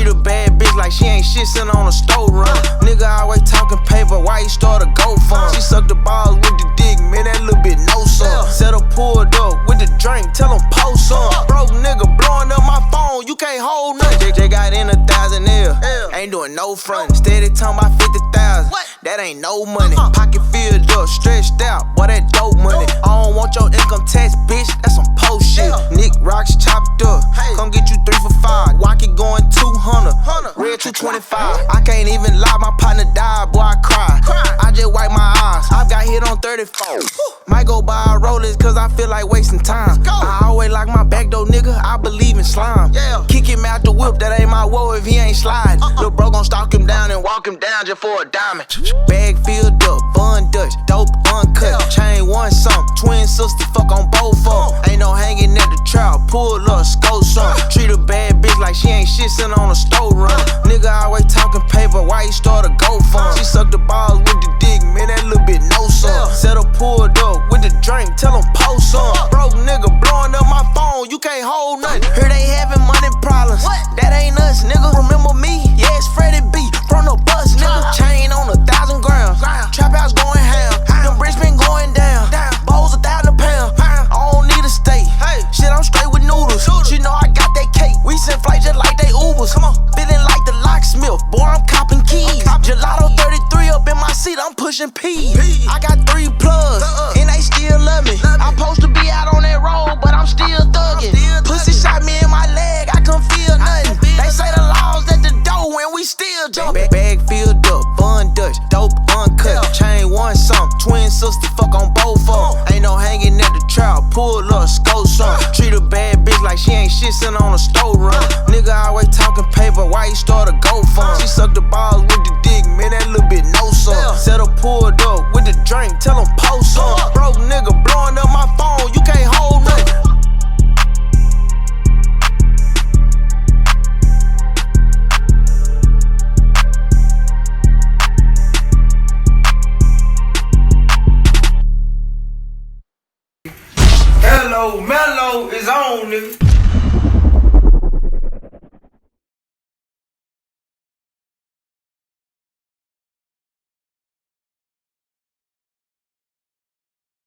Treat a bad bitch like she ain't shit sitting on a store run. Nigga always talking paper, why you start a GoFund? She sucked the balls with the dick, man, that little bit no son. Set her pulled up with the drink, tell him post some. Broke nigga blowing up my phone, you can't hold nothing. They got in 1,000 L, ain't doing no front. Steady talking about 50,000, that ain't no money. Pocket filled up, stretched out, boy, that dope money. I don't want your income tax, bitch, that's some post shit. Nick Rocks chopped up, come get you 3 for 5. Wacky going 200, red 225. I can't even lie, my partner died, boy, I cry. I just wipe my eyes, I've got hit on 34. Might go buy a Rolex cause I feel like wasting time. I always like my back door, nigga, I believe in slime. Kick him out the whip, that ain't my woe if he ain't sliding. Lil' bro gon' stalk him down and walk him down just for a diamond. Bag filled up, bun Dutch, dope uncut. Chain one something, twin sister, fuck on both of them. Ain't no hanging at the trap, pull up, scope some. Treat a bad bitch like she ain't shit sitting on a store run. Nigga always talking paper, why you start a GoFund? She sucked the balls with the dick, man, that little bit no son. Set her pulled up with the drink, tell him post some. Broke nigga blowing up my phone, you can't hold nothing. Hear they having money problems, that ain't us, nigga. Remember me? Yeah, it's Freddie B from the bus, nigga. Chain on 1,000 grams, trap house going ham. Them bricks been going down, bowls 1,000 pounds. I don't need a steak, shit, I'm straight with noodles. She know I got that cake, we send flights just like they Ubers. Feeling like the locksmith, boy, I'm copping keys. Gelato 33 up in my seat, I'm pushing P. I got 3 plugs, and they still love me. I'm supposed to be out on that road, but I'm still thugging. Pussy shot me in my leg, I couldn't feel nothing. They say the law's at the door when we still jumping. Bag filled up, bun Dutch, dope uncut. Chain one something, twin sister, fuck on both of them. Ain't no hanging at the trap, pull up, scope some. Treat a bad bitch like she ain't shit sitting on a store run. Nigga always talking paper, why you start a GoFund? She sucked the balls with the dick, man, that little bit no son. Set her pulled up with the drink, tell him post some. Broke nigga blowing up my phone, you can't hold nothing. Hello, Mellow is on, nigga.